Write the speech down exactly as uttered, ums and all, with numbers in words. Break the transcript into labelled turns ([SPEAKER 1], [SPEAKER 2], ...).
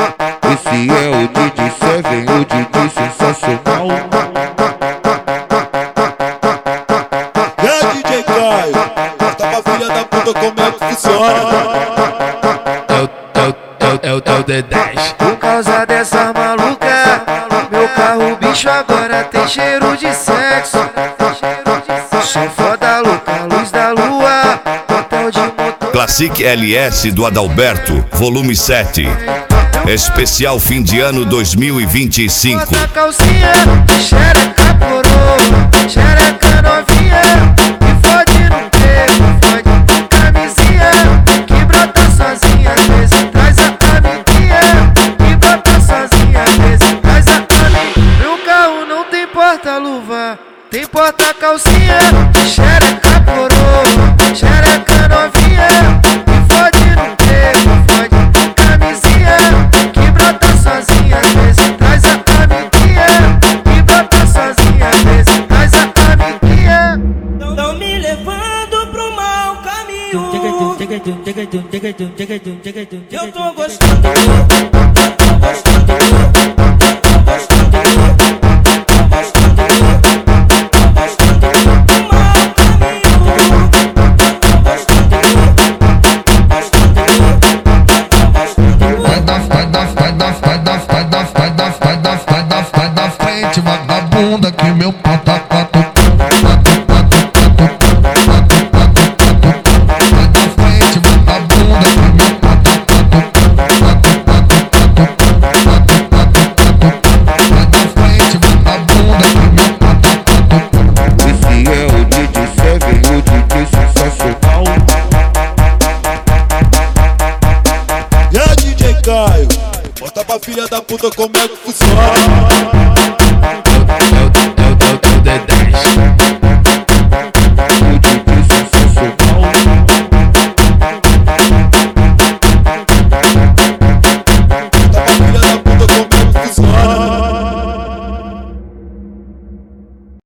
[SPEAKER 1] Esse é o D J Seven, o D J sensacional.
[SPEAKER 2] E aí, D J Caio, conta pra filha da puta como é que funciona.
[SPEAKER 3] É o, é o, é o, é o, é o D dez.
[SPEAKER 4] Por causa dessa maluca, meu carro bicho agora tem cheiro de sexo. Sou foda louca, luz da lua, hotel de motor.
[SPEAKER 5] Classic L S do Adalberto, volume sete. Especial fim de ano dois mil e vinte e cinco.
[SPEAKER 4] Bota a calcinha, xereca coroa, xereca novinha, que fode no tempo, fode camisinha, que brota sozinha, às vezes traz a amiguinha, que brota sozinha, às vezes traz a amiguinha. Meu carro não tem porta-luva, tem porta-calcinha, xereca coroa, xereca novinha, que fode no tempo, fode camisinha, que brota sozinha, às vezes traz a amiguinha, que brota sozinha, às vezes traz a amiguinha.
[SPEAKER 6] Tão me levando pro mau caminho. Eu tô gostando, eu tô gostando.
[SPEAKER 7] Vagabunda que meu pau tá quatro. Vai da frente, vagabunda que meu pau tá vai da frente, vagabunda que meu pau tá.
[SPEAKER 1] Esse é o D J Seven, o D J sensacional.
[SPEAKER 2] E aí, D J Caio, conta pra filha da puta como é que funciona.